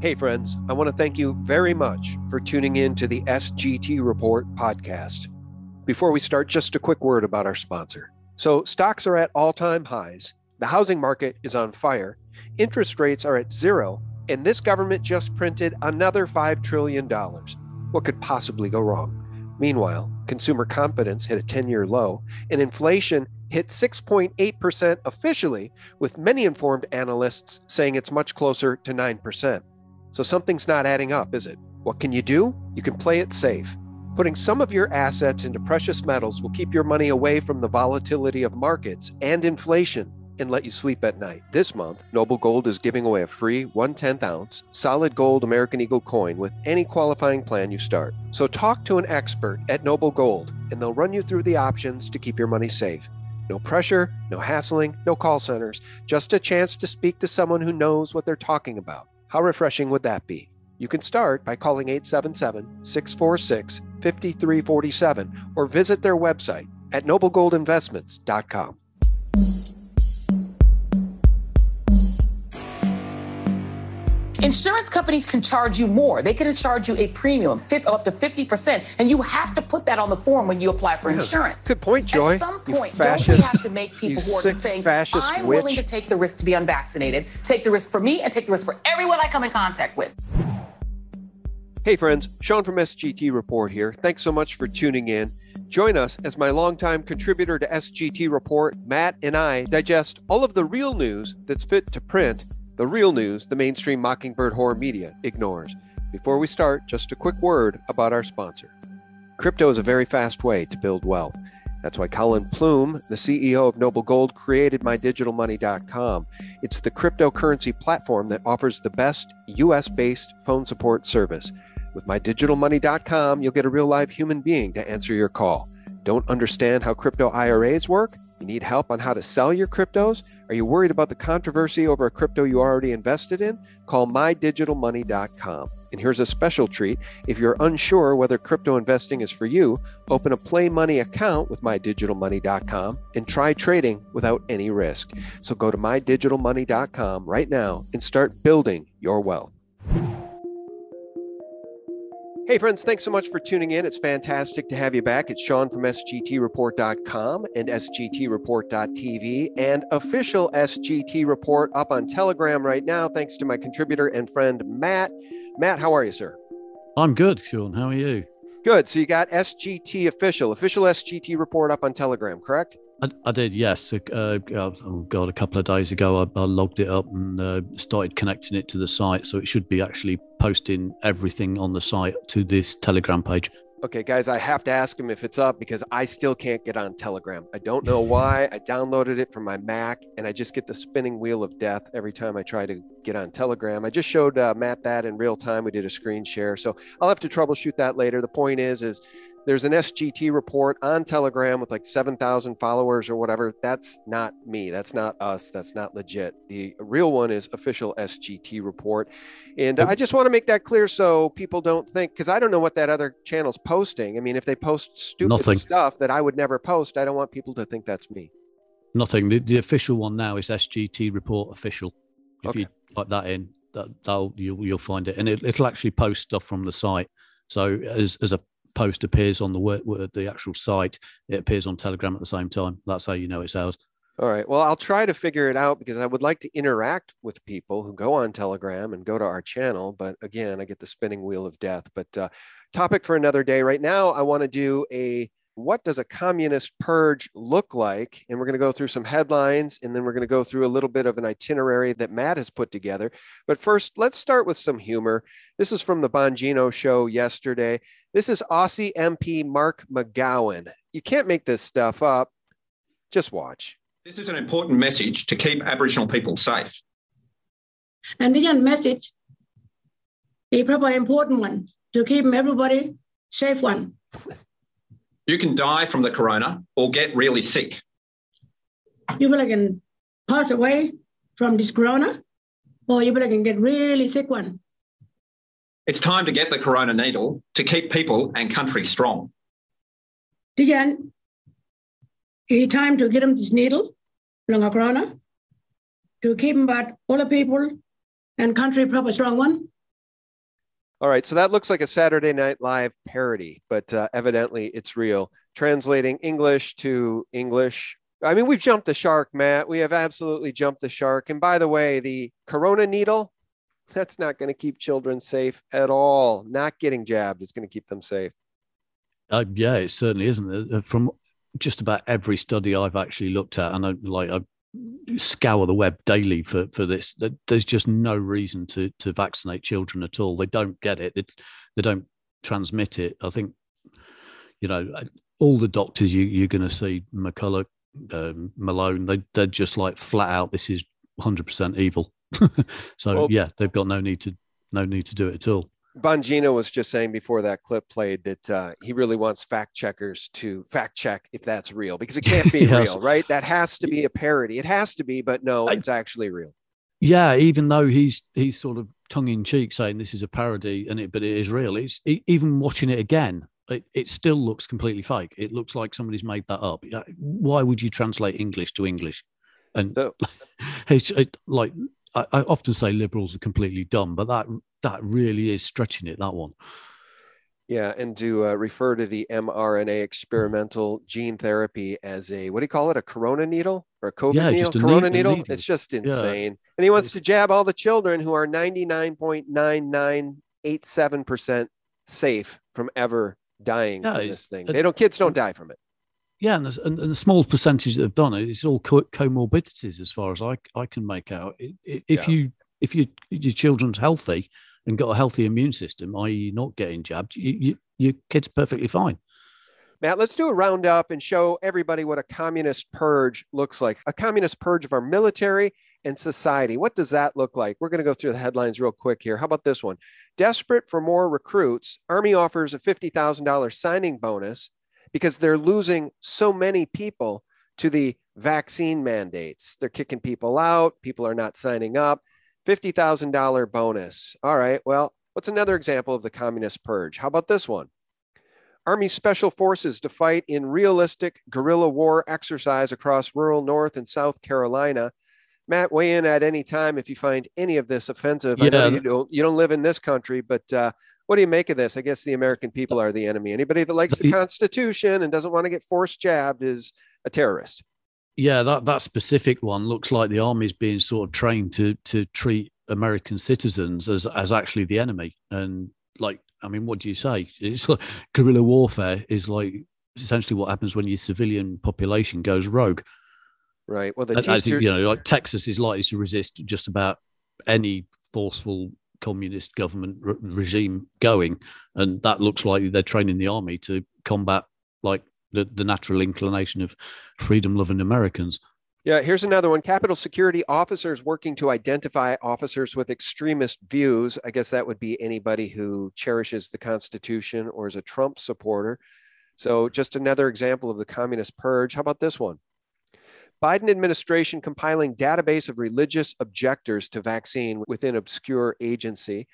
Hey friends, I want to thank you very much for tuning in to the SGT Report podcast. Before we start, just a quick word about our sponsor. So stocks are at all-time highs, the housing market is on fire, interest rates are at zero, and this government just printed another $5 trillion. What could possibly go wrong? Meanwhile, consumer confidence hit a 10-year low, and inflation hit 6.8% officially, with many informed analysts saying it's much closer to 9%. So something's not adding up, is it? What can you do? You can play it safe. Putting some of your assets into precious metals will keep your money away from the volatility of markets and inflation and let you sleep at night. This month, Noble Gold is giving away a free 1/10 ounce solid gold American Eagle coin with any qualifying plan you start. So talk to an expert at Noble Gold and they'll run you through the options to keep your money safe. No pressure, no hassling, no call centers, just a chance to speak to someone who knows what they're talking about. How refreshing would that be? You can start by calling 877-646-5347 or visit their website at noblegoldinvestments.com. Insurance companies can charge you more. They can charge you a premium up to 50%, and you have to put that on the form when you apply for insurance. Good point, Joy. At some point, don't we have to make people who are just saying, I'm willing to take the risk to be unvaccinated, take the risk for me, and take the risk for everyone I come in contact with. Hey friends, Sean from SGT Report here. Thanks so much for tuning in. Join us as my longtime contributor to SGT Report, Matt, and I digest all of the real news that's fit to print, the real news the mainstream Mockingbird horror media ignores. Before we start, just a quick word about our sponsor. Crypto is a very fast way to build wealth. That's why Colin Plume, the CEO of Noble Gold, created MyDigitalMoney.com. It's the cryptocurrency platform that offers the best US-based phone support service. With MyDigitalMoney.com, you'll get a real-live human being to answer your call. Don't understand how crypto IRAs work? You need help on how to sell your cryptos? Are you worried about the controversy over a crypto you already invested in? Call MyDigitalMoney.com. And here's a special treat. If you're unsure whether crypto investing is for you, open a Play Money account with MyDigitalMoney.com and try trading without any risk. So go to MyDigitalMoney.com right now and start building your wealth. Hey friends, thanks so much for tuning in. It's fantastic to have you back. It's Sean from SGTReport.com and SGTReport.tv and official SGT Report up on Telegram right now, thanks to my contributor and friend, Matt. Matt, how are you, sir? I'm good, Sean. How are you? Good. So you got SGT official SGT Report up on Telegram, correct? I did, yes. A couple of days ago, I logged it up and started connecting it to the site. So it should be actually posting everything on the site to this Telegram page. Okay, guys, I have to ask him if it's up because I still can't get on Telegram. I don't know why. I downloaded it from my Mac, and I just get the spinning wheel of death every time I try to get on Telegram. I just showed Matt that in real time. We did a screen share, so I'll have to troubleshoot that later. The point is there's an SGT report on Telegram with like 7,000 followers or whatever. That's not me. That's not us. That's not legit. The real one is official SGT report. And I just want to make that clear so people don't think, because I don't know what that other channel's posting. I mean, if they post stupid stuff that I would never post, I don't want people to think that's me. Nothing. The official one now is SGT report official. If you type that in, you'll find it. And it'll actually post stuff from the site. So as a post appears on the actual site, it appears on Telegram at the same time. That's how you know it's ours. All right. Well, I'll try to figure it out because I would like to interact with people who go on Telegram and go to our channel. But again, I get the spinning wheel of death. But topic for another day. Right now, I want to do what does a communist purge look like? And we're going to go through some headlines, and then we're going to go through a little bit of an itinerary that Matt has put together. But first, let's start with some humor. This is from the Bongino show yesterday. This is Aussie MP Mark McGowan. You can't make this stuff up. Just watch. This is an important message to keep Aboriginal people safe. And again, message, a proper important one to keep everybody safe one. You can die from the corona or get really sick. You can pass away from this corona, or you can get really sick one. It's time to get the corona needle to keep people and country strong. Again, it's time to get them this needle from the corona to keep them, but all the people and country proper strong one. All right, so that looks like a Saturday Night Live parody, but evidently it's real. Translating English to English. I mean, we've jumped the shark, Matt. We have absolutely jumped the shark. And by the way, the corona needle, that's not going to keep children safe at all. Not getting jabbed is going to keep them safe. Yeah, it certainly isn't. From just about every study I've actually looked at, and I scour the web daily for this. There's just no reason to vaccinate children at all. They don't get it. They don't transmit it. I think, all the doctors you're going to see, McCullough, Malone, they're just like flat out, this is 100% evil. So they've got no need to do it at all. Bongino was just saying before that clip played that he really wants fact checkers to fact check if that's real, because it can't be real, right? That has to be a parody. It has to be, but no, it's actually real. Yeah, even though he's sort of tongue in cheek saying this is a parody, but it is real. Even watching it again, it still looks completely fake. It looks like somebody's made that up. Why would you translate English to English? And so, I often say liberals are completely dumb, but that really is stretching it, that one. Yeah, and to refer to the mRNA experimental gene therapy as a, what do you call it, a corona needle or a COVID needle? Just a corona needle? It's just insane. Yeah. And he wants to jab all the children who are 99.9987% safe from ever dying from this thing. Kids don't die from it. Yeah, and the small percentage that have done it, it's all comorbidities as far as I can make out. If your children's healthy and got a healthy immune system, i.e. not getting jabbed, your kid's perfectly fine. Matt, let's do a roundup and show everybody what a communist purge looks like. A communist purge of our military and society. What does that look like? We're going to go through the headlines real quick here. How about this one? Desperate for more recruits, Army offers a $50,000 signing bonus because they're losing so many people to the vaccine mandates. They're kicking people out. People are not signing up. $50,000 bonus. All right, well, what's another example of the communist purge? How about this one? Army Special Forces to fight in realistic guerrilla war exercise across rural North and South Carolina. Matt, weigh in at any time if you find any of this offensive. Yeah. I know you don't live in this country, but what do you make of this? I guess the American people are the enemy. Anybody that likes the Constitution and doesn't want to get forced jabbed is a terrorist. Yeah, that specific one looks like the Army's being sort of trained to treat American citizens as actually the enemy. And what do you say? It's like guerrilla warfare is like essentially what happens when your civilian population goes rogue. Right. Well, like Texas is likely to resist just about any forceful communist government regime going, and that looks like they're training the Army to combat like the natural inclination of freedom-loving Americans. Yeah, here's another one. Capitol security officers working to identify officers with extremist views. I guess that would be anybody who cherishes the Constitution or is a Trump supporter. So just another example of the communist purge. How about this one? Biden administration compiling database of religious objectors to vaccine within obscure agency.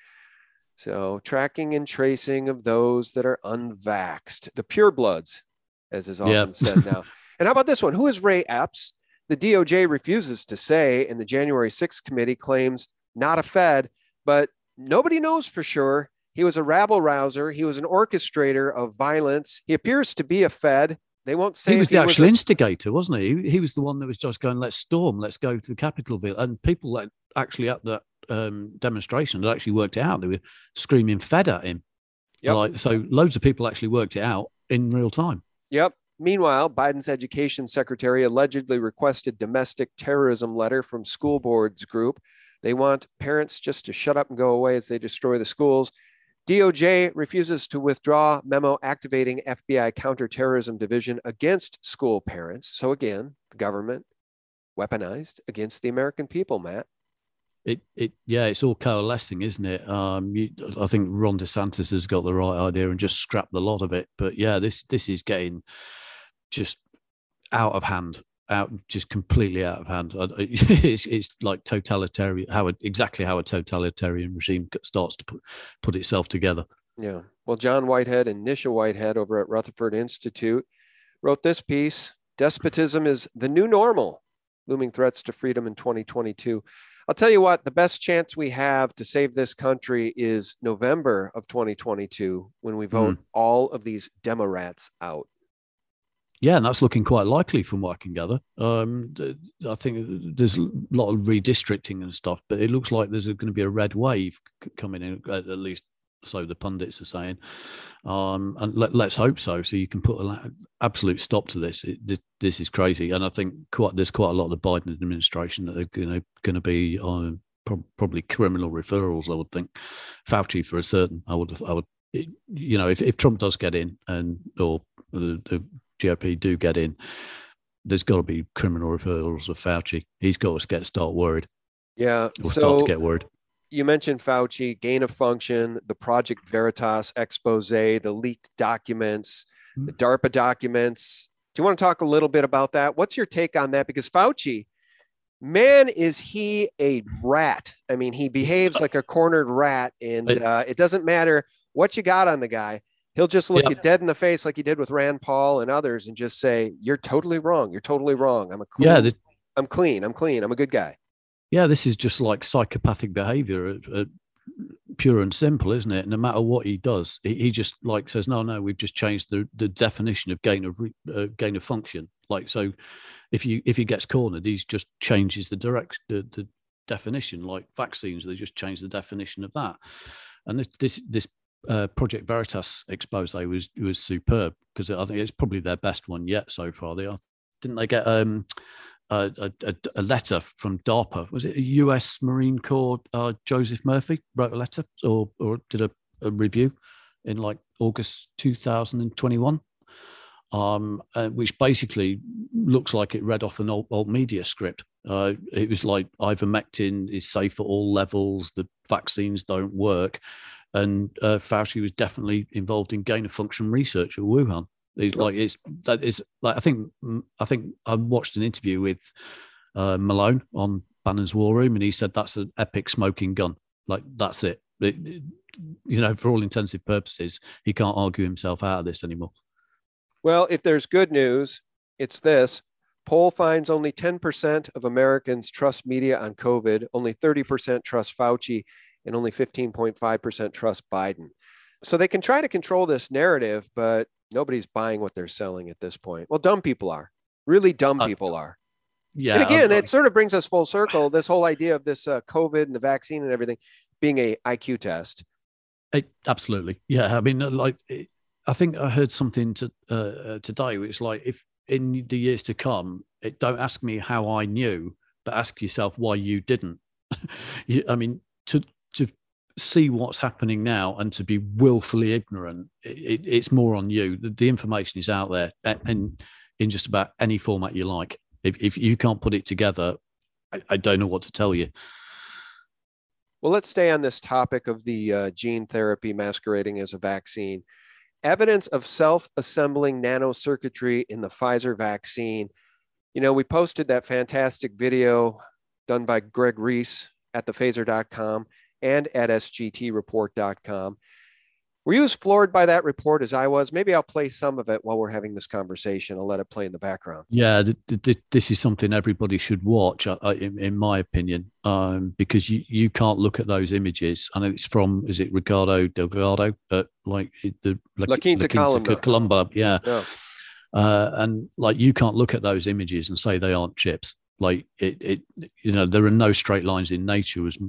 So tracking and tracing of those that are unvaxxed, the purebloods, as is often said now. And how about this one? Who is Ray Epps? The DOJ refuses to say, and the January 6th committee claims not a Fed, but nobody knows for sure. He was a rabble-rouser. He was an orchestrator of violence. He appears to be a Fed. They won't say he was the actual instigator, wasn't he? He was the one that was just going, let's storm, let's go to the Capitol. And people that actually at that demonstration had actually worked it out. They were screaming Fed at him. Yep. So loads of people actually worked it out in real time. Yep. Meanwhile, Biden's education secretary allegedly requested domestic terrorism letter from school boards group. They want parents just to shut up and go away as they destroy the schools. DOJ refuses to withdraw memo activating FBI counterterrorism division against school parents. So again, the government weaponized against the American people, Matt. It's all coalescing, isn't it? I think Ron DeSantis has got the right idea and just scrapped the lot of it. But yeah, this is getting just out of hand, just completely out of hand. It's like totalitarian, exactly how a totalitarian regime starts to put itself together. Yeah. Well, John Whitehead and Nisha Whitehead over at Rutherford Institute wrote this piece: despotism is the new normal. looming threats to freedom in 2022. I'll tell you what, the best chance we have to save this country is November of 2022 when we vote all of these Demorats out. Yeah, and that's looking quite likely from what I can gather. I think there's a lot of redistricting and stuff, but it looks like there's going to be a red wave coming in, at least so the pundits are saying. And let's hope so. So you can put an absolute stop to this. This is crazy. And I think there's quite a lot of the Biden administration that are going to be probably criminal referrals, I would think. Fauci for a certain, I would, if Trump does get in or the GOP do get in, there's got to be criminal referrals of Fauci. He's got to start worried. Yeah. Start to get worried. You mentioned Fauci, gain of function, the Project Veritas expose, the leaked documents, the DARPA documents. Do you want to talk a little bit about that? What's your take on that? Because Fauci, man, is he a rat. I mean, he behaves like a cornered rat, and it doesn't matter what you got on the guy. He'll just look you dead in the face like he did with Rand Paul and others and just say, you're totally wrong. You're totally wrong. I'm clean. I'm a good guy. Yeah, this is just like psychopathic behavior, pure and simple, isn't it? No matter what he does, he just like says, no, we've just changed the definition of gain of function. Like, so if he gets cornered, he just changes the definition, like vaccines, they just change the definition of that. And this Project Veritas expose was superb, because I think it's probably their best one yet so far. Didn't they get a letter from DARPA? Was it a US Marine Corps? Joseph Murphy wrote a letter or did a review in like August 2021, which basically looks like it read off an old media script. It was like ivermectin is safe at all levels. The vaccines don't work. And Fauci was definitely involved in gain of function research at Wuhan. I think I watched an interview with Malone on Bannon's War Room, and he said that's an epic smoking gun. Like, that's it. For all intensive purposes, he can't argue himself out of this anymore. Well, if there's good news, it's this. Poll finds only 10% of Americans trust media on COVID, only 30% trust Fauci, and only 15.5% trust Biden. So they can try to control this narrative, but nobody's buying what they're selling at this point. Well, dumb people are. Really dumb people are. Yeah. And again, it sort of brings us full circle, this whole idea of this COVID and the vaccine and everything being a IQ test. Absolutely. Yeah. I mean, I think I heard something today, which is like, if in the years to come, don't ask me how I knew, but ask yourself why you didn't. To see what's happening now and to be willfully ignorant, it's more on you. The information is out there and in just about any format you like. If you can't put it together, I don't know what to tell you. Well, let's stay on this topic of the gene therapy masquerading as a vaccine. Evidence of self-assembling nanocircuitry in the Pfizer vaccine. We posted that fantastic video done by Greg Reese at thephaser.com and at sgtreport.com. Were you as floored by that report as I was? Maybe I'll play some of it while we're having this conversation. I'll let it play in the background. Yeah, this is something everybody should watch, in my opinion, because you can't look at those images. I know it's from, is it Ricardo Delgado? La Quinta Columba, yeah. And like, you can't look at those images and say they aren't chips. Like there are no straight lines in nature, as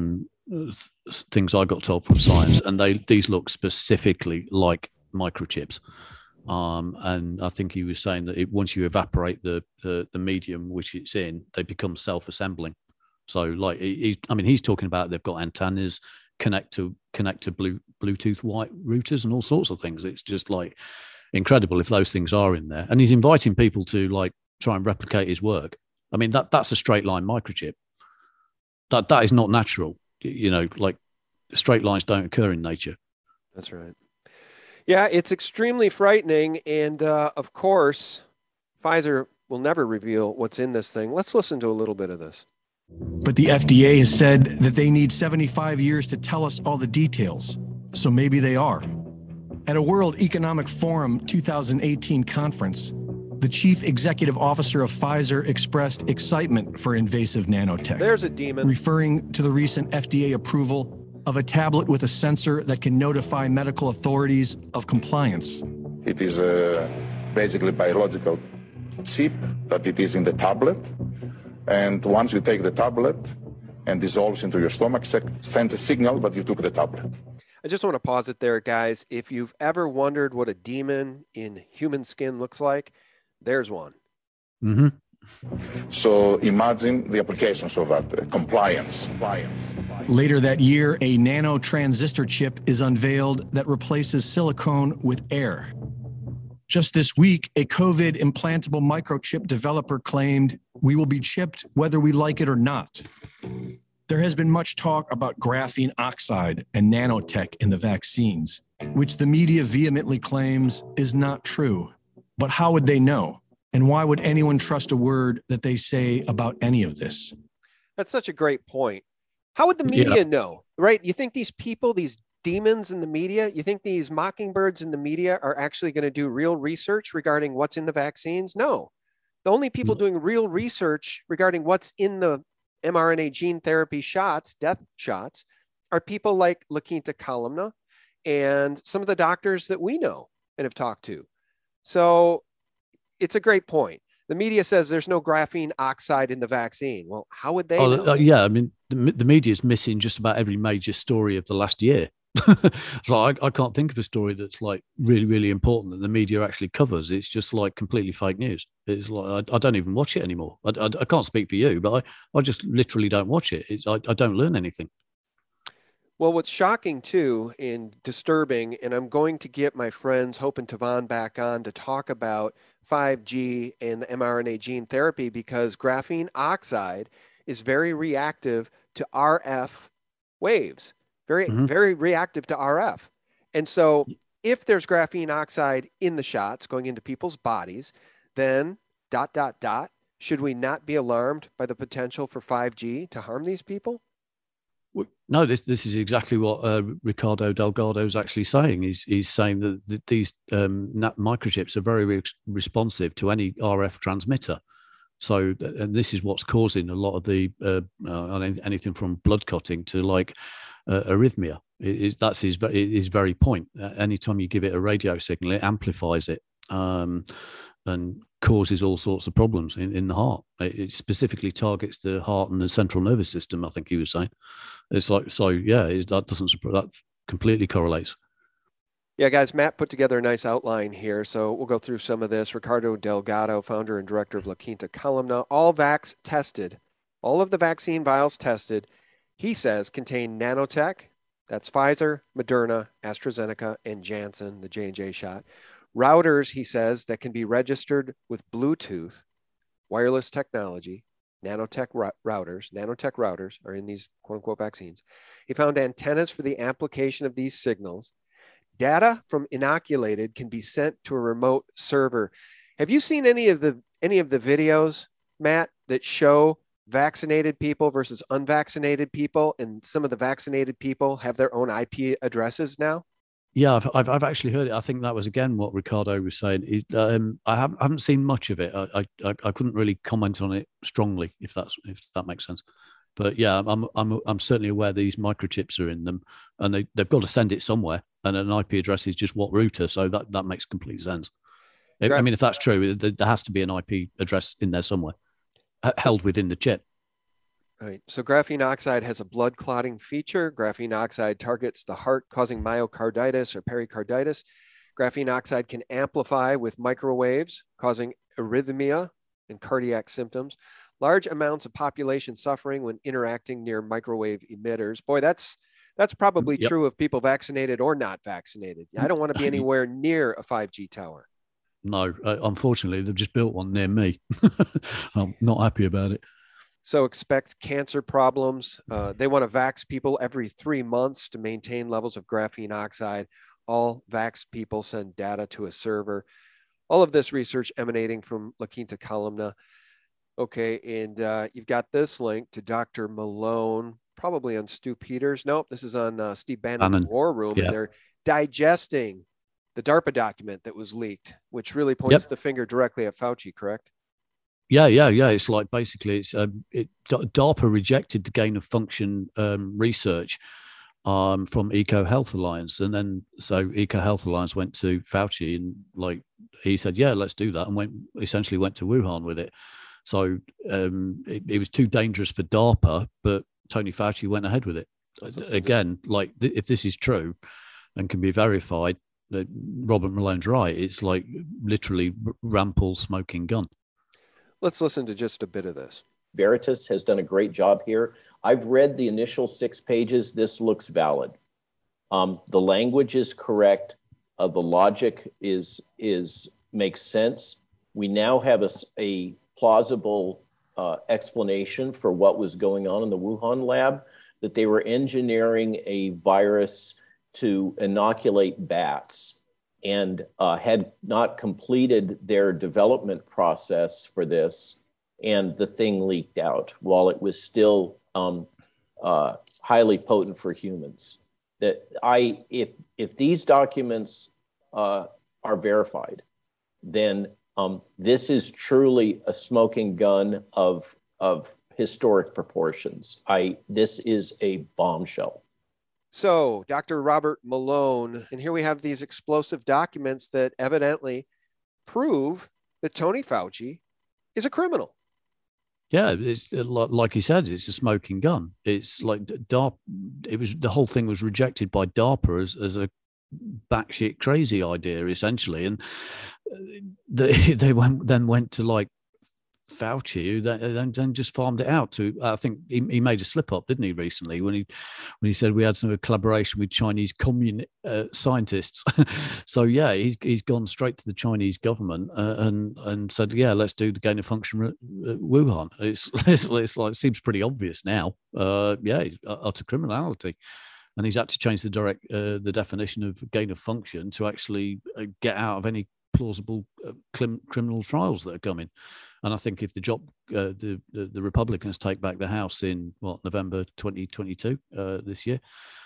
things I got told from science, and these look specifically like microchips. And I think he was saying that once you evaporate the medium which it's in, they become self-assembling. So like he's talking about they've got antennas, connect to Bluetooth white routers and all sorts of things. It's just like incredible if those things are in there. And he's inviting people to like try and replicate his work. I mean, that's a straight line microchip. That is not natural. Like straight lines don't occur in nature. That's right. Yeah, it's extremely frightening. And of course, Pfizer will never reveal what's in this thing. Let's listen to a little bit of this. But the FDA has said that they need 75 years to tell us all the details. So maybe they are. At a World Economic Forum 2018 conference, The chief executive officer of Pfizer expressed excitement for invasive nanotech. There's a demon. Referring to the recent FDA approval of a tablet with a sensor that can notify medical authorities of compliance. It is basically biological chip that it is in the tablet. And once you take the tablet and dissolves into your stomach, sends a signal that you took the tablet. I just want to pause it there, guys. If you've ever wondered what a demon in human skin looks like, there's one. Mm-hmm. So imagine the applications of that, compliance. Later that year, a nano transistor chip is unveiled that replaces silicone with air. Just this week, a COVID implantable microchip developer claimed, "We will be chipped whether we like it or not." There has been much talk about graphene oxide and nanotech in the vaccines, which the media vehemently claims is not true. But how would they know? And why would anyone trust a word that they say about any of this? That's such a great point. How would the media know, right? You think these people, these demons in the media, you think these mockingbirds in the media are actually going to do real research regarding what's in the vaccines? No. The only people doing real research regarding what's in the mRNA gene therapy shots, death shots, are people like La Quinta Columna and some of the doctors that we know and have talked to. So it's a great point. The media says there's no graphene oxide in the vaccine. Well, how would they know? Yeah, I mean, the media is missing just about every major story of the last year. So I can't think of a story that's like really, really important that the media actually covers. It's just like completely fake news. It's like I don't even watch it anymore. I can't speak for you, but I just literally don't watch it. I don't learn anything. Well, what's shocking too and disturbing, and I'm going to get my friends Hope and Tavon back on to talk about 5G and the mRNA gene therapy, because graphene oxide is very reactive to RF waves, very reactive to RF. And so if there's graphene oxide in the shots going into people's bodies, then ... should we not be alarmed by the potential for 5G to harm these people? No, this is exactly what Ricardo Delgado is actually saying. He's saying that these microchips are very responsive to any RF transmitter. So, and this is what's causing a lot of the anything from blood clotting to like arrhythmia. That's his very point. Anytime you give it a radio signal, it amplifies it and causes all sorts of problems in the heart. It specifically targets the heart and the central nervous system, I think he was saying. It's like, so yeah, that completely correlates. Yeah, guys, Matt put together a nice outline here, so we'll go through some of this. Ricardo Delgado, founder and director of La Quinta Columna, all of the vaccine vials tested, he says, contain nanotech. That's Pfizer, Moderna, AstraZeneca, and Janssen, the J&J shot. Routers, he says, that can be registered with Bluetooth, wireless technology, nanotech routers are in these quote-unquote vaccines. He found antennas for the amplification of these signals. Data from inoculated can be sent to a remote server. Have you seen any of the videos, Matt, that show vaccinated people versus unvaccinated people, and some of the vaccinated people have their own IP addresses now? Yeah, I've actually heard it. I think that was again what Ricardo was saying. I haven't seen much of it. I couldn't really comment on it strongly, if that makes sense. But yeah, I'm certainly aware these microchips are in them, and they've got to send it somewhere, and an IP address is just what router. So that makes complete sense. I mean, if that's true, there has to be an IP address in there somewhere, held within the chip. Right. So graphene oxide has a blood clotting feature. Graphene oxide targets the heart, causing myocarditis or pericarditis. Graphene oxide can amplify with microwaves, causing arrhythmia and cardiac symptoms. Large amounts of population suffering when interacting near microwave emitters. Boy, that's probably true of people vaccinated or not vaccinated. I don't want to be anywhere near a 5G tower. No, unfortunately, they've just built one near me. I'm not happy about it. So expect cancer problems. They want to vax people every 3 months to maintain levels of graphene oxide. All vax people send data to a server. All of this research emanating from La Quinta Columna. Okay, and you've got this link to Dr. Malone, probably on Stu Peters. Nope, this is on Steve Bannon War Room. Yeah. And they're digesting the DARPA document that was leaked, which really points the finger directly at Fauci, correct? Yeah. It's like basically DARPA rejected the gain of function research from Eco Health Alliance, and then so Eco Health Alliance went to Fauci and like he said, yeah, let's do that, and essentially went to Wuhan with it. So it was too dangerous for DARPA, but Tony Fauci went ahead with it. Again, like if this is true and can be verified, that Robert Malone's right. It's like literally Rand Paul's smoking gun. Let's listen to just a bit of this. Veritas has done a great job here. I've read the initial 6 pages. This looks valid. The language is correct. The logic makes sense. We now have a plausible explanation for what was going on in the Wuhan lab, that they were engineering a virus to inoculate bats and had not completed their development process for this, and the thing leaked out while it was still highly potent for humans. That if these documents are verified, then this is truly a smoking gun of historic proportions. This is a bombshell. So, Dr. Robert Malone, and here we have these explosive documents that evidently prove that Tony Fauci is a criminal. Yeah, it's like he said, it's a smoking gun. It's like DARPA. The whole thing was rejected by DARPA as a batshit crazy idea, essentially, and they went to like Fauci, who then just farmed it out to. I think he made a slip up, didn't he, recently when he said we had some collaboration with Chinese scientists. So yeah, he's gone straight to the Chinese government and said, yeah, let's do the gain of function at Wuhan. It's like, it seems pretty obvious now. Yeah, utter criminality. And he's had to change the definition of gain of function to actually get out of any plausible criminal trials that are coming. And I think if the Republicans take back the House in November 2022 this year,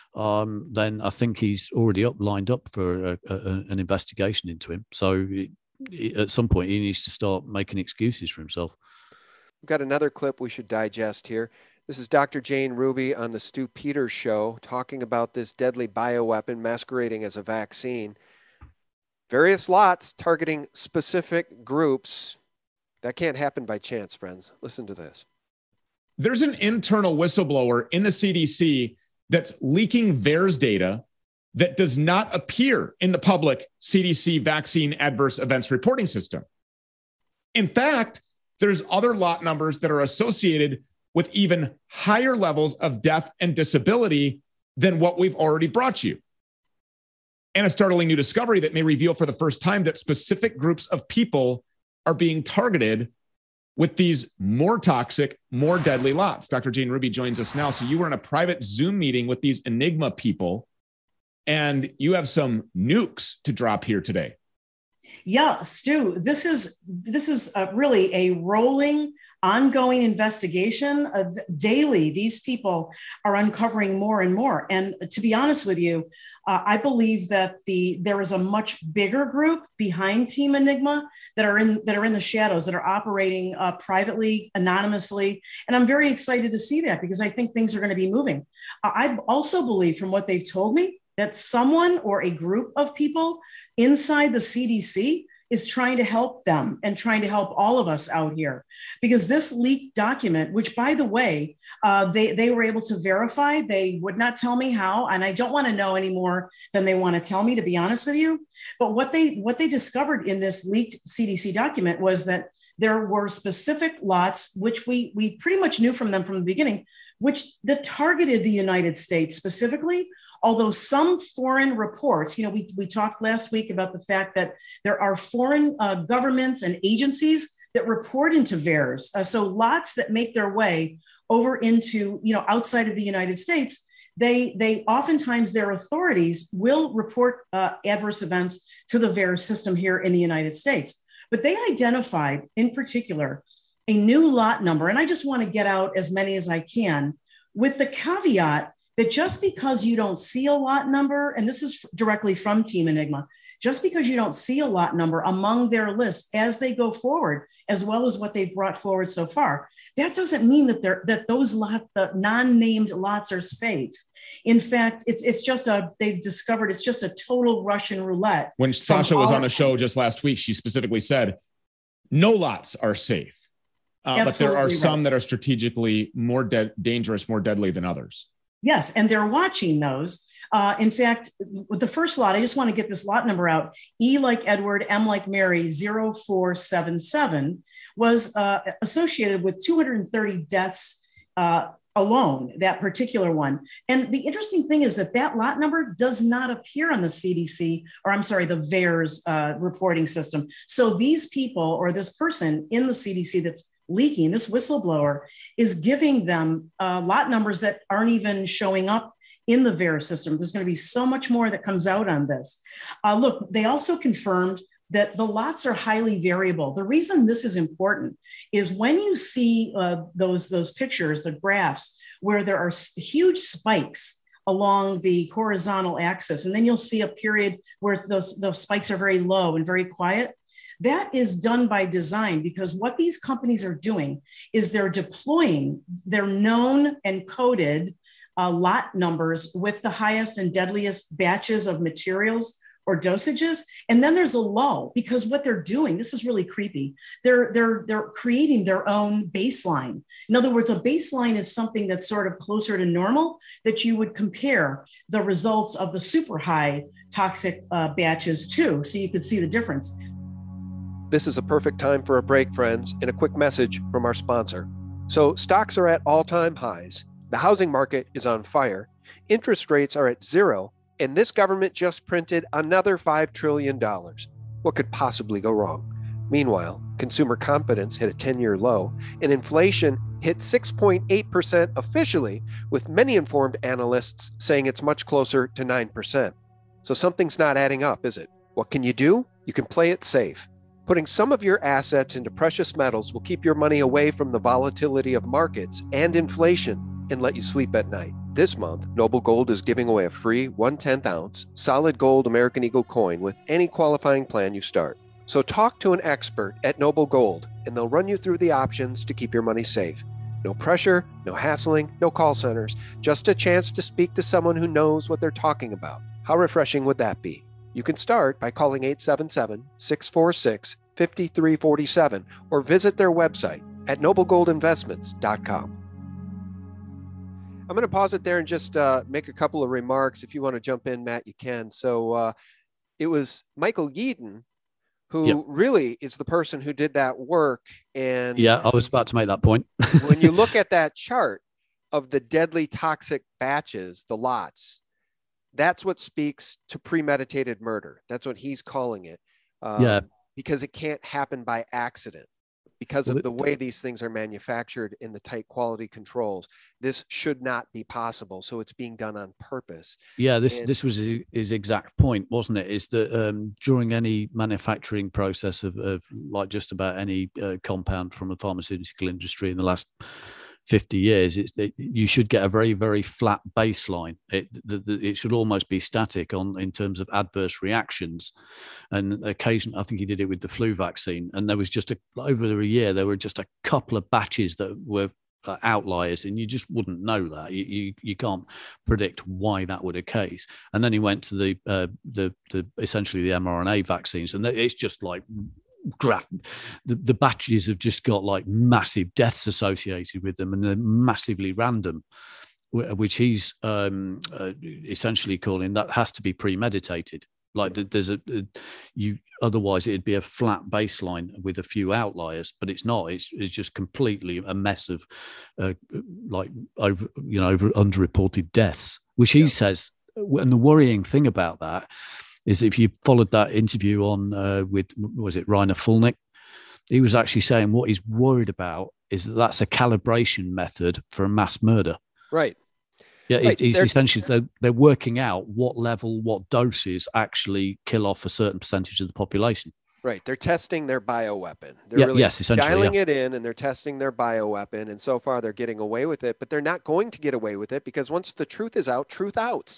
then I think he's already lined up for an investigation into him. So at some point he needs to start making excuses for himself. We've got another clip we should digest here. This is Dr. Jane Ruby on the Stu Peters show talking about this deadly bioweapon masquerading as a vaccine. Various lots targeting specific groups. That can't happen by chance, friends. Listen to this. There's an internal whistleblower in the CDC that's leaking VAERS data that does not appear in the public CDC vaccine adverse events reporting system. In fact, there's other lot numbers that are associated with even higher levels of death and disability than what we've already brought you. And a startling new discovery that may reveal for the first time that specific groups of people are being targeted with these more toxic, more deadly lots. Dr. Jane Ruby joins us now. So you were in a private Zoom meeting with these Enigma people, and you have some nukes to drop here today. Yeah, Stu, this is really a rolling, ongoing investigation. Daily, these people are uncovering more and more. And to be honest with you, I believe that there is a much bigger group behind Team Enigma that are in the shadows, that are operating privately, anonymously. And I'm very excited to see that because I think things are going to be moving. I also believe from what they've told me that someone or a group of people inside the CDC is trying to help them and trying to help all of us out here. Because this leaked document, which by the way, they were able to verify, they would not tell me how, and I don't want to know any more than they want to tell me, to be honest with you. But what they discovered in this leaked CDC document was that there were specific lots, which we pretty much knew from them from the beginning, that targeted the United States specifically. Although some foreign reports, we talked last week about the fact that there are foreign governments and agencies that report into VAERS. So lots that make their way over into, outside of the United States, they oftentimes their authorities will report adverse events to the VAERS system here in the United States. But they identified in particular a new lot number, and I just want to get out as many as I can with the caveat that just because you don't see a lot number, and this is directly from Team Enigma, just because you don't see a lot number among their list as they go forward, as well as what they've brought forward so far, that doesn't mean that the non-named lots are safe. In fact, they've discovered it's just a total Russian roulette. When Sasha was on the show just last week, she specifically said, no lots are safe, but there are some that are strategically more dangerous, more deadly than others. Yes, and they're watching those. In fact, with the first lot, I just want to get this lot number out. E like Edward, M like Mary, 0477 was associated with 230 deaths alone, that particular one. And the interesting thing is that lot number does not appear on the CDC, the VAERS reporting system. So these people, or this person in the CDC that's leaking, this whistleblower, is giving them lot numbers that aren't even showing up in the VAERS system. There's going to be so much more that comes out on this. Look, they also confirmed that the lots are highly variable. The reason this is important is when you see those pictures, the graphs, where there are huge spikes along the horizontal axis, and then you'll see a period where those spikes are very low and very quiet. That is done by design, because what these companies are doing is they're deploying their known and coded lot numbers with the highest and deadliest batches of materials or dosages. And then there's a lull, because what they're doing, this is really creepy, they're creating their own baseline. In other words, a baseline is something that's sort of closer to normal, that you would compare the results of the super high toxic batches to, so you could see the difference. This is a perfect time for a break, friends, and a quick message from our sponsor. So stocks are at all-time highs. The housing market is on fire. Interest rates are at zero. And this government just printed another $5 trillion. What could possibly go wrong? Meanwhile, consumer confidence hit a 10-year low, and inflation hit 6.8% officially, with many informed analysts saying it's much closer to 9%. So something's not adding up, is it? What can you do? You can play it safe. Putting some of your assets into precious metals will keep your money away from the volatility of markets and inflation and let you sleep at night. This month, Noble Gold is giving away a free 1/10 ounce solid gold American Eagle coin with any qualifying plan you start. So talk to an expert at Noble Gold, and they'll run you through the options to keep your money safe. No pressure, no hassling, no call centers, just a chance to speak to someone who knows what they're talking about. How refreshing would that be? You can start by calling 877-646-5347 or visit their website at noblegoldinvestments.com. I'm going to pause it there and just make a couple of remarks. If you want to jump in, Matt, you can. So it was Michael Yeadon who really is the person who did that work. And yeah, I was about to make that point. When you look at that chart of the deadly toxic batches, the lots, that's what speaks to premeditated murder. That's what he's calling it. Because it can't happen by accident. Because of the way these things are manufactured in the tight quality controls, this should not be possible. So it's being done on purpose. Yeah, this was his exact point, wasn't it? Is that during any manufacturing process of like just about any compound from the pharmaceutical industry in the last 50 years, you should get a very, very flat baseline. It should almost be static in terms of adverse reactions. And occasionally, I think he did it with the flu vaccine. And there was just over a year, there were just a couple of batches that were outliers, and you just wouldn't know that. You can't predict why that would be the case. And then he went to the essentially the mRNA vaccines, and it's just like the batches have just got like massive deaths associated with them, and they're massively random, which he's essentially calling that has to be premeditated. Like there's otherwise it'd be a flat baseline with a few outliers, but it's not. It's just completely a mess of like over underreported deaths, which he says. And the worrying thing about that is if you followed that interview on with, was it Rainer Fulnick? He was actually saying what he's worried about is that that's a calibration method for a mass murder. Right. Yeah, right. He's essentially, they're working out what level, what doses actually kill off a certain percentage of the population. Right. They're testing their bioweapon. They're really dialing it in, and they're testing their bioweapon. And so far they're getting away with it, but they're not going to get away with it, because once the truth is out, truth outs.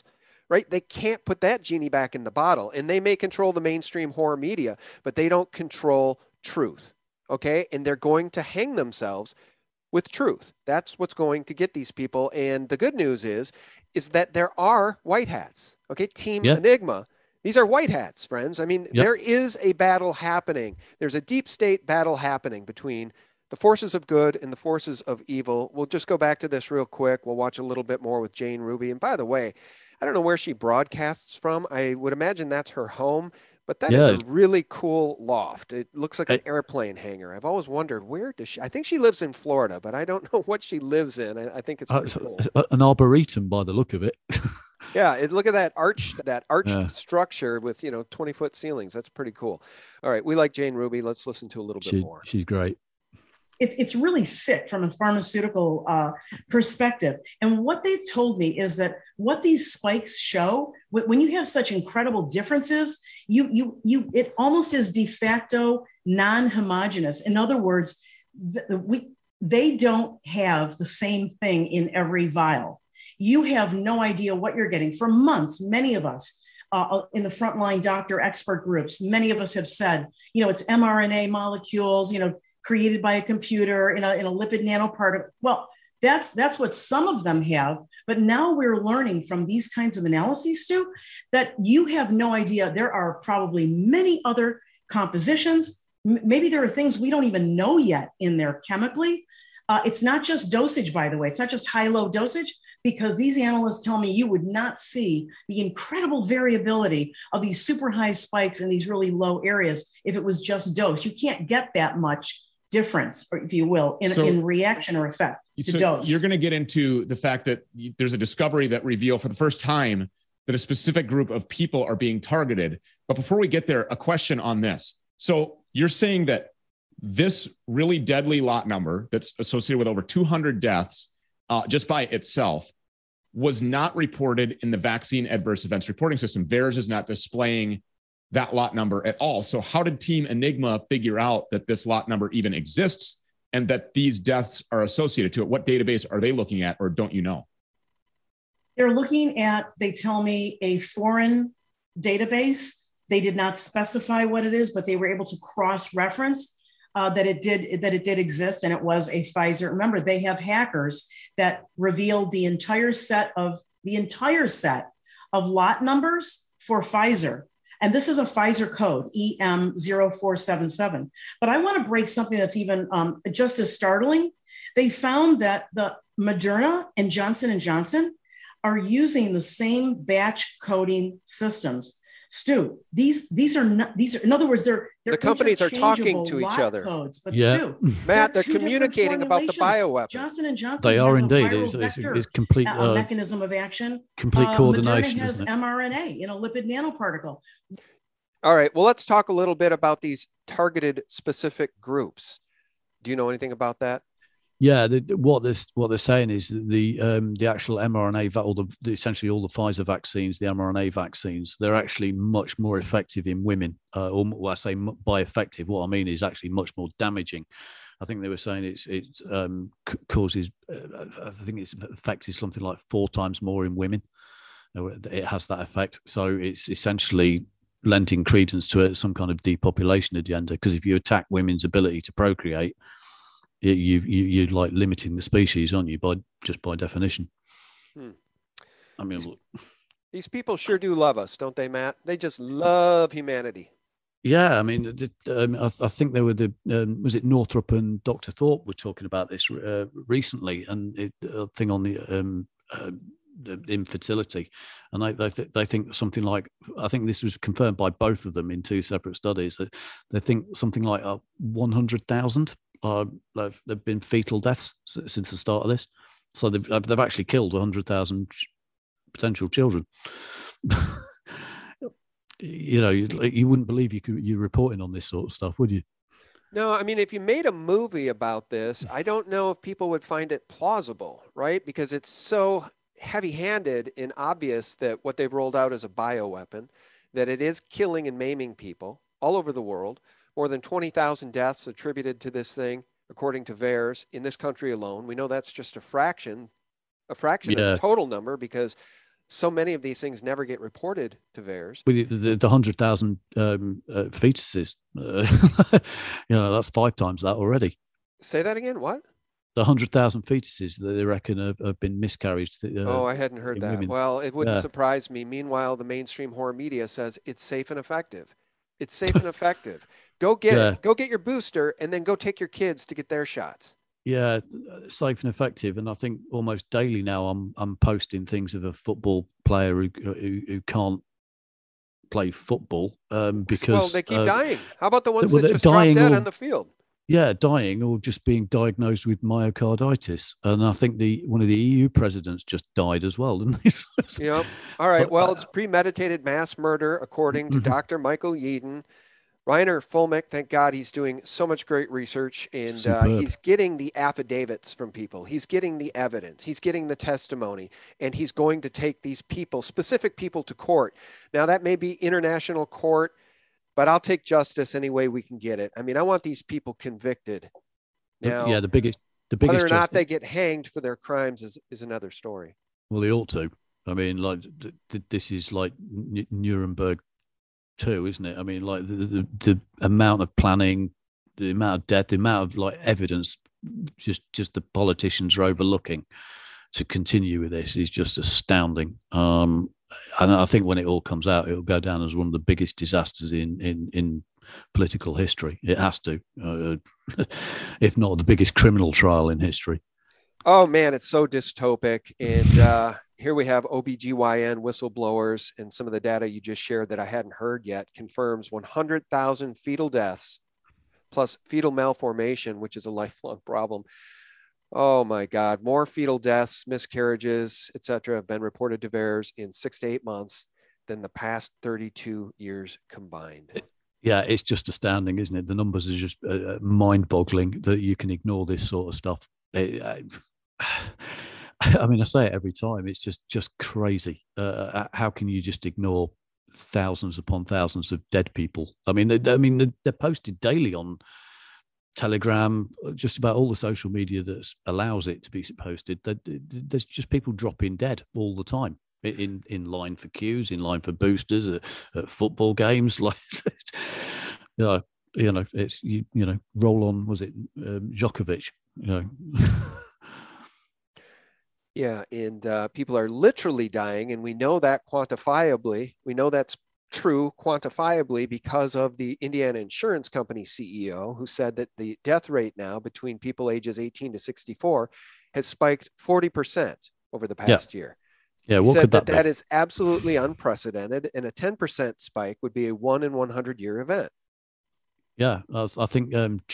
right? They can't put that genie back in the bottle, and they may control the mainstream horror media, but they don't control truth, okay? And they're going to hang themselves with truth. That's what's going to get these people. And the good news is that there are white hats, okay? Team Enigma. These are white hats, friends. I mean, there is a battle happening. There's a deep state battle happening between the forces of good and the forces of evil. We'll just go back to this real quick. We'll watch a little bit more with Jane Ruby. And by the way, I don't know where she broadcasts from. I would imagine that's her home, but that is a really cool loft. It looks like an airplane hangar. I've always wondered, where does she, I think she lives in Florida, but I don't know what she lives in. I think it's pretty cool. An arboretum by the look of it. Yeah, look at that arched structure with 20-foot ceilings. That's pretty cool. All right, we like Jane Ruby. Let's listen to a little bit more. She's great. It's really sick from a pharmaceutical perspective. And what they've told me is that what these spikes show, when you have such incredible differences, it almost is de facto non-homogeneous. In other words, they don't have the same thing in every vial. You have no idea what you're getting. For months, many of us in the frontline doctor expert groups, many of us have said, it's mRNA molecules, created by a computer in a lipid nanoparticle. Well, that's what some of them have. But now we're learning from these kinds of analyses, Stu, that you have no idea. There are probably many other compositions. Maybe there are things we don't even know yet in there chemically. It's not just dosage, by the way. It's not just high-low dosage, because these analysts tell me you would not see the incredible variability of these super high spikes in these really low areas if it was just dose. You can't get that much difference, or if you will, in reaction or effect to dose. You're going to get into the fact that there's a discovery that revealed for the first time that a specific group of people are being targeted. But before we get there, a question on this. So you're saying that this really deadly lot number that's associated with over 200 deaths just by itself was not reported in the vaccine adverse events reporting system. VAERS is not displaying that lot number at all. So how did Team Enigma figure out that this lot number even exists and that these deaths are associated to it? What database are they looking at, or don't you know? They're looking at, they tell me, a foreign database. They did not specify what it is, but they were able to cross-reference that it did exist, and it was a Pfizer. Remember, they have hackers that revealed the entire set of lot numbers for Pfizer. And this is a Pfizer code, EM0477. But I want to break something that's even just as startling. They found that the Moderna and Johnson & Johnson are using the same batch coding systems. Stu, these are in other words, they're the companies are talking to each other. Codes, but Stu, Matt, they're communicating about the bioweapon. Johnson & Johnson they are indeed. It's complete mechanism of action. Complete coordination. Moderna has mRNA in a lipid nanoparticle. All right. Well, let's talk a little bit about these targeted specific groups. Do you know anything about that? Yeah, what they're saying is the actual mRNA, essentially all the Pfizer vaccines, the mRNA vaccines, they're actually much more effective in women. Or I say by effective, what I mean is actually much more damaging. I think they were saying it causes, I think its effect is something like 4 times more in women. It has that effect. So it's essentially lending credence to some kind of depopulation agenda, because if you attack women's ability to procreate, you're like limiting the species, aren't you, by definition? I mean, these people sure do love us, don't they, Matt? They just love humanity. Yeah, I mean, I think they were was it Northrop and Dr. Thorpe were talking about this recently, and a thing on the infertility, and they think something like, I think this was confirmed by both of them in 2 separate studies, that they think something like 100,000 there've been fetal deaths since the start of this. So they've actually killed 100,000 potential children. You wouldn't believe you're reporting on this sort of stuff, would you? No, I mean, if you made a movie about this, I don't know if people would find it plausible, right? Because it's so heavy-handed and obvious that what they've rolled out is a bioweapon, that it is killing and maiming people all over the world. More than 20,000 deaths attributed to this thing, according to VAERS, in this country alone. We know that's just a fraction of the total number, because so many of these things never get reported to VAERS. The 100,000 fetuses, that's 5 times that already. Say that again. What? The 100,000 fetuses that they reckon have been miscarried. I hadn't heard that. Women. Well, it wouldn't surprise me. Meanwhile, the mainstream horror media says it's safe and effective. It's safe and effective. Go get it. Go get your booster, and then go take your kids to get their shots. Yeah, safe and effective. And I think almost daily now I'm posting things of a football player who can't play football because they keep dying. How about the ones that just drop dead on the field? Yeah, dying or just being diagnosed with myocarditis. And I think one of the EU presidents just died as well, didn't he? Yep. All right. Well, it's premeditated mass murder, according to Dr. Michael Yeadon. Reiner Fuellmich, thank God he's doing so much great research, and he's getting the affidavits from people. He's getting the evidence. He's getting the testimony, and he's going to take these people, specific people, to court. Now, that may be international court, but I'll take justice any way we can get it. I mean, I want these people convicted. Now, the biggest whether or not they get hanged for their crimes is another story. Well, they ought to. I mean, like this is like Nuremberg 2, isn't it? I mean, like the amount of planning, the amount of death, the amount of like evidence, just the politicians are overlooking to continue with this is just astounding. And I think when it all comes out, it'll go down as one of the biggest disasters in political history. It has to, if not the biggest criminal trial in history. Oh, man, it's so dystopic. And here we have OBGYN whistleblowers, and some of the data you just shared that I hadn't heard yet confirms 100,000 fetal deaths plus fetal malformation, which is a lifelong problem. Oh my God, more fetal deaths, miscarriages, etc. have been reported to VAERS in 6 to 8 months than the past 32 years combined. Yeah, it's just astounding, isn't it? The numbers are just mind-boggling that you can ignore this sort of stuff. I mean, I say it every time. It's just crazy. How can you just ignore thousands upon thousands of dead people? I mean, they're posted daily on Telegram, just about all the social media that allows it to be posted. There's just people dropping dead all the time in line for queues, in line for boosters at football games. Like, it's roll on. Was it Djokovic? Yeah, and people are literally dying, and we know that quantifiably. We know that's true quantifiably because of the Indiana Insurance Company CEO, who said that the death rate now between people ages 18 to 64 has spiked 40% over the past year. Yeah, he said that is absolutely unprecedented, and a 10% spike would be a 1 in 100 year event. Yeah, I think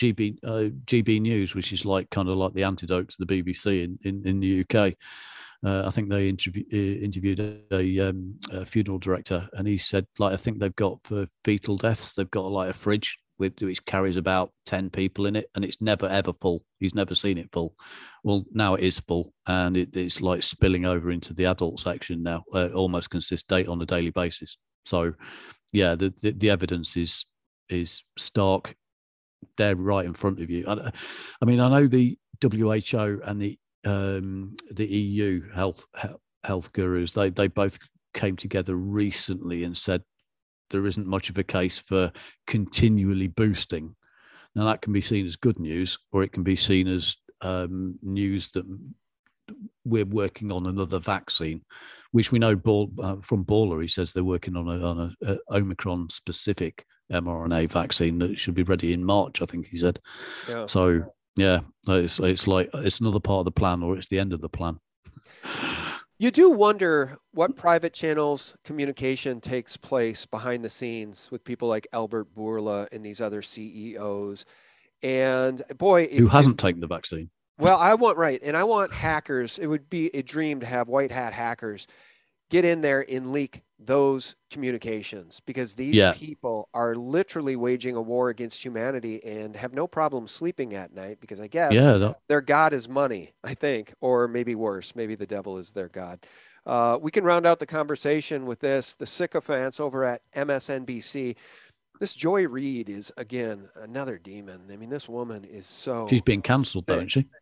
GB News, which is kind of like the antidote to the BBC in the UK, I think they interviewed a funeral director, and he said, I think they've got for fetal deaths, they've got a fridge which carries about 10 people in it, and it's never ever full. He's never seen it full. Well, now it is full, and it's spilling over into the adult section now, almost consistent on a daily basis. So, yeah, the evidence is stark. They're right in front of you. I mean, I know the WHO and the EU health gurus, they both came together recently and said there isn't much of a case for continually boosting. Now, that can be seen as good news, or it can be seen as news that we're working on another vaccine, which we know from Baller. He says they're working on a Omicron specific mRNA vaccine that should be ready in March, I think he said. Yeah. So yeah, it's another part of the plan, or it's the end of the plan. You do wonder what private channels communication takes place behind the scenes with people like Albert Bourla and these other CEOs. And boy, who hasn't taken the vaccine? Well, I want hackers. It would be a dream to have white hat hackers get in there and leak those communications, because these people are literally waging a war against humanity and have no problem sleeping at night, because I guess their God is money, I think, or maybe worse, maybe the devil is their God. We can round out the conversation with this. The sycophants over at MSNBC. This Joy Reid is, again, another demon. I mean, this woman is so... She's being cancelled, though, isn't she?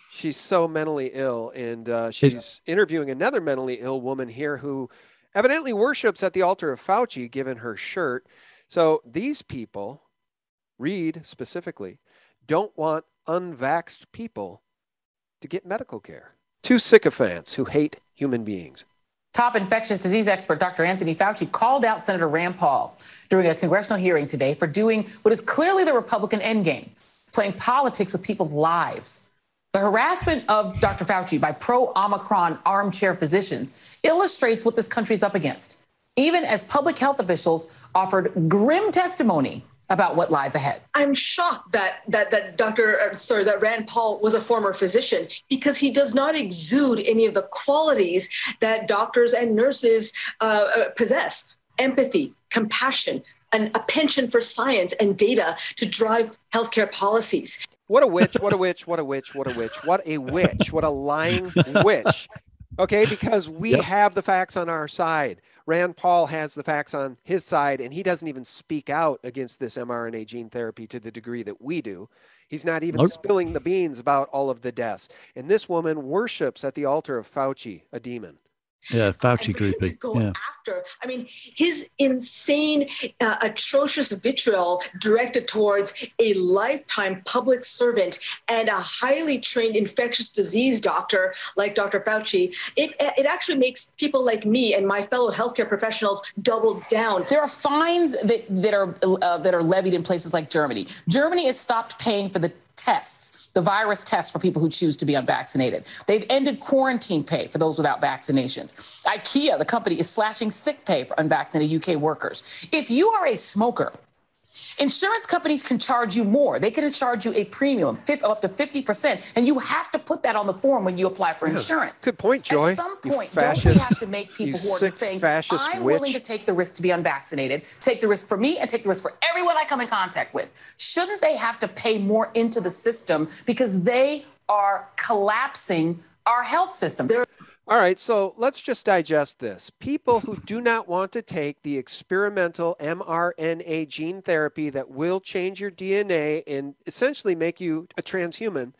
She's so mentally ill, and she's interviewing another mentally ill woman here who evidently worships at the altar of Fauci, given her shirt. So these people, Reed specifically, don't want unvaxxed people to get medical care. Two sycophants who hate human beings. Top infectious disease expert Dr. Anthony Fauci called out Senator Rand Paul during a congressional hearing today for doing what is clearly the Republican endgame, playing politics with people's lives. The harassment of Dr. Fauci by pro-Omicron armchair physicians illustrates what this country's up against, even as public health officials offered grim testimony about what lies ahead. I'm shocked that Rand Paul was a former physician, because he does not exude any of the qualities that doctors and nurses possess: empathy, compassion, and a penchant for science and data to drive healthcare policies. What a witch, what a witch, what a witch, what a witch, what a witch, what a lying witch. Okay, because we have the facts on our side. Rand Paul has the facts on his side, and he doesn't even speak out against this mRNA gene therapy to the degree that we do. He's not even spilling the beans about all of the deaths. And this woman worships at the altar of Fauci, a demon. Yeah, Fauci groupie. After, I mean, his insane, atrocious vitriol directed towards a lifetime public servant and a highly trained infectious disease doctor like Dr. Fauci, it actually makes people like me and my fellow healthcare professionals double down. There are fines that are levied in places like Germany. Germany has stopped paying for the tests, the virus tests for people who choose to be unvaccinated. They've ended quarantine pay for those without vaccinations. IKEA, the company, is slashing sick pay for unvaccinated UK workers. If you are a smoker, insurance companies can charge you more. They can charge you a premium up to 50%, and you have to put that on the form when you apply for insurance. Good point, Joy. At some point, don't we have to make people who are just saying, I'm willing to take the risk to be unvaccinated, take the risk for me, and take the risk for everyone I come in contact with? Shouldn't they have to pay more into the system because they are collapsing our health system? All right, so let's just digest this. People who do not want to take the experimental mRNA gene therapy that will change your DNA and essentially make you a transhuman,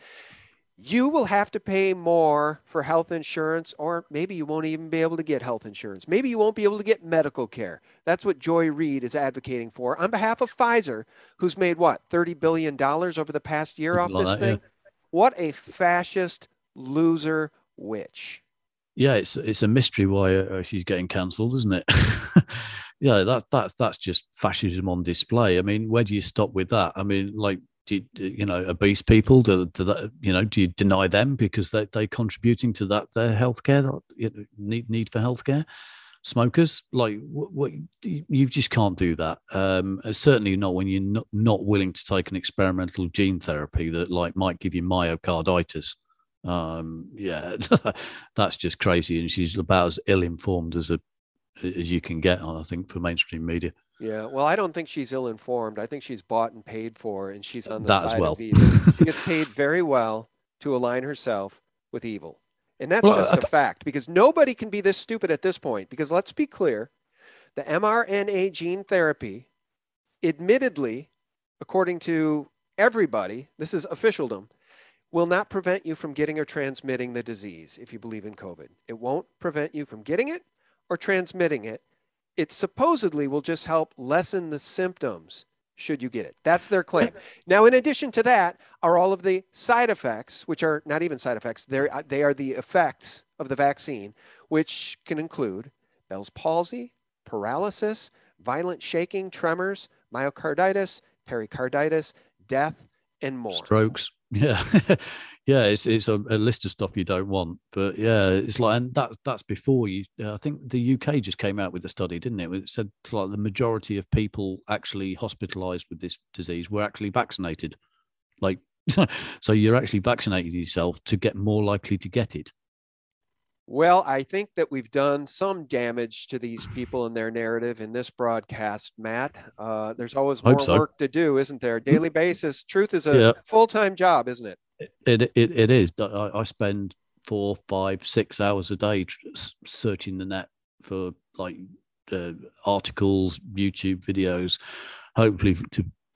you will have to pay more for health insurance, or maybe you won't even be able to get health insurance. Maybe you won't be able to get medical care. That's what Joy Reid is advocating for on behalf of Pfizer, who's made, what, $30 billion over the past year off this thing? Yeah. What a fascist loser witch. Yeah, it's a mystery why she's getting cancelled, isn't it? Yeah, that's just fascism on display. I mean, where do you stop with that? I mean, like, obese people, do you deny them because they're contributing to their healthcare need for healthcare? Smokers, like, what you just can't do that. Certainly not when you're not willing to take an experimental gene therapy that might give you myocarditis. That's just crazy, and she's about as ill-informed as you can get, I think, for mainstream media. Yeah, well, I don't think she's ill-informed. I think she's bought and paid for, and she's on the side of evil. She gets paid very well to align herself with evil, and that's just a fact, because nobody can be this stupid at this point. Because let's be clear, the mRNA gene therapy, admittedly, according to everybody, this is officialdom, will not prevent you from getting or transmitting the disease if you believe in COVID. It won't prevent you from getting it or transmitting it. It supposedly will just help lessen the symptoms should you get it. That's their claim. Now, in addition to that, are all of the side effects, which are not even side effects, they are the effects of the vaccine, which can include Bell's palsy, paralysis, violent shaking, tremors, myocarditis, pericarditis, death, and more. Strokes. Yeah. Yeah, it's a list of stuff you don't want. But yeah, it's like, and that's before you. I think the UK just came out with a study, didn't it? It said like the majority of people actually hospitalised with this disease were actually vaccinated. Like, so you're actually vaccinating yourself to get more likely to get it. Well, I think that we've done some damage to these people and their narrative in this broadcast, Matt. There's always more work to do, isn't there? Daily basis. Truth is a full-time job, isn't it? It is. I spend 4, 5, 6 hours a day searching the net for like articles, YouTube videos, hopefully to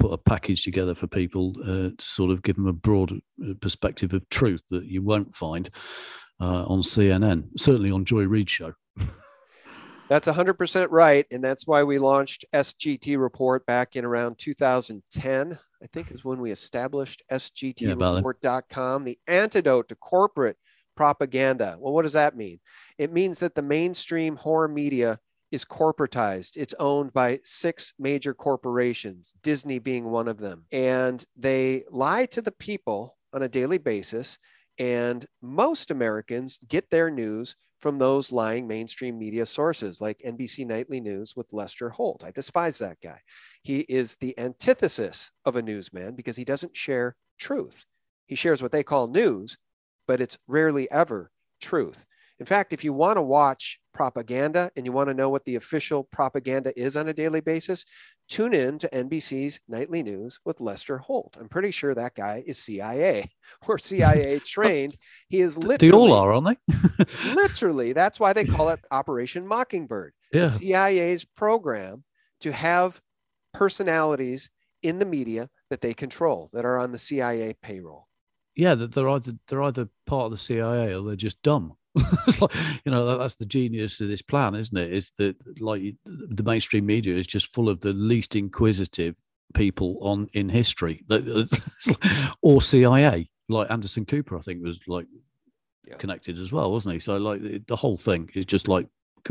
put a package together for people to sort of give them a broad perspective of truth that you won't find on CNN, certainly on Joy Reid's show. That's 100% right. And that's why we launched SGT Report back in around 2010, I think is when we established SGTreport.com, the antidote to corporate propaganda. Well, what does that mean? It means that the mainstream horror media is corporatized. It's owned by 6 major corporations, Disney being one of them. And they lie to the people on a daily basis. And most Americans get their news from those lying mainstream media sources like NBC Nightly News with Lester Holt. I despise that guy. He is the antithesis of a newsman because he doesn't share truth. He shares what they call news, but it's rarely ever truth. In fact, if you want to watch propaganda and you want to know what the official propaganda is on a daily basis, tune in to NBC's Nightly News with Lester Holt. I'm pretty sure that guy is CIA or CIA trained. He is literally... They all are, aren't they? Literally. That's why they call it Operation Mockingbird. Yeah. The CIA's program to have personalities in the media that they control that are on the CIA payroll. Yeah, they're either part of the CIA or they're just dumb. It's like, that's the genius of this plan, isn't it? Is that like the mainstream media is just full of the least inquisitive people in history, or CIA. Like Anderson Cooper, I think was connected as well, wasn't he? So like the whole thing is just like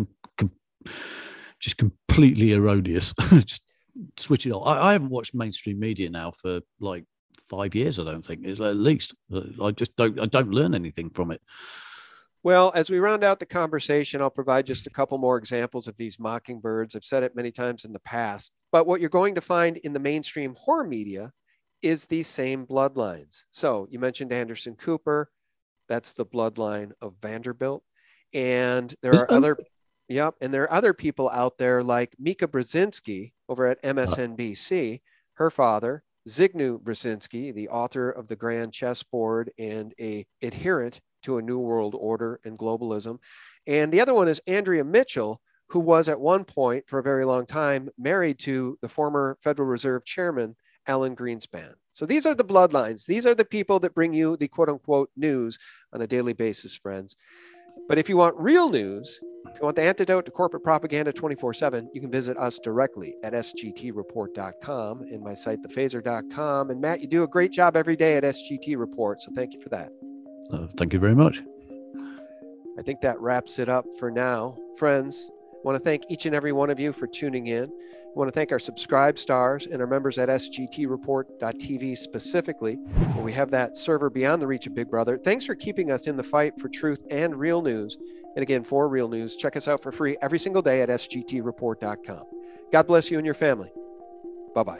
just completely erroneous. Just switch it on. I haven't watched mainstream media now for like 5 years. I don't think, it's at least. I don't learn anything from it. Well, as we round out the conversation, I'll provide just a couple more examples of these mockingbirds. I've said it many times in the past, but what you're going to find in the mainstream horror media is these same bloodlines. So you mentioned Anderson Cooper. That's the bloodline of Vanderbilt. And there are other people out there like Mika Brzezinski over at MSNBC. Her father, Zygmunt Brzezinski, the author of The Grand Chessboard and a adherent to a new world order and globalism. And the other one is Andrea Mitchell, who was at one point for a very long time married to the former Federal Reserve Chairman, Alan Greenspan. So these are the bloodlines. These are the people that bring you the quote unquote news on a daily basis, friends. But if you want real news, if you want the antidote to corporate propaganda 24/7, you can visit us directly at sgtreport.com and my site, thephaser.com. And Matt, you do a great job every day at SGT Report. So thank you for that. Thank you very much. I think that wraps it up for now. Friends, I want to thank each and every one of you for tuning in. I want to thank our subscribe stars and our members at sgtreport.tv specifically, where we have that server beyond the reach of Big Brother. Thanks for keeping us in the fight for truth and real news. And again, for real news, check us out for free every single day at sgtreport.com. God bless you and your family. Bye-bye.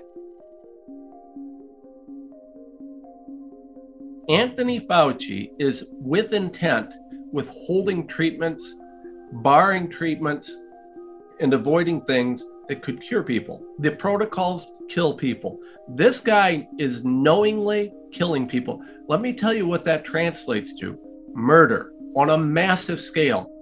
Anthony Fauci is with intent withholding treatments, barring treatments, and avoiding things that could cure people. The protocols kill people. This guy is knowingly killing people. Let me tell you what that translates to. Murder on a massive scale.